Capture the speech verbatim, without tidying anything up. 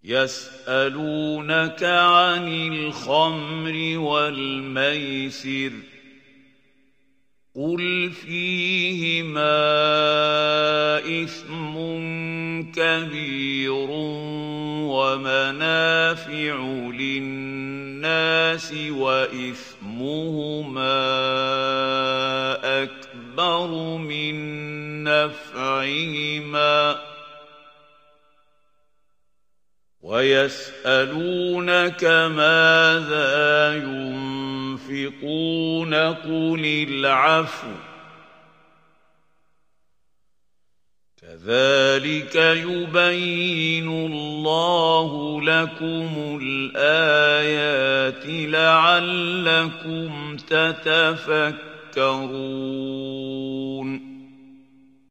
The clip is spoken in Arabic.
يسألونك عن الخمر والميسر قل فيهما إثم كبير ومنافع للناس وإثمهما أكبر من نفعهما ويسألونك ماذا ينفقون قل العفو كذلك يبين الله لكم الآيات لعلكم تتفكرون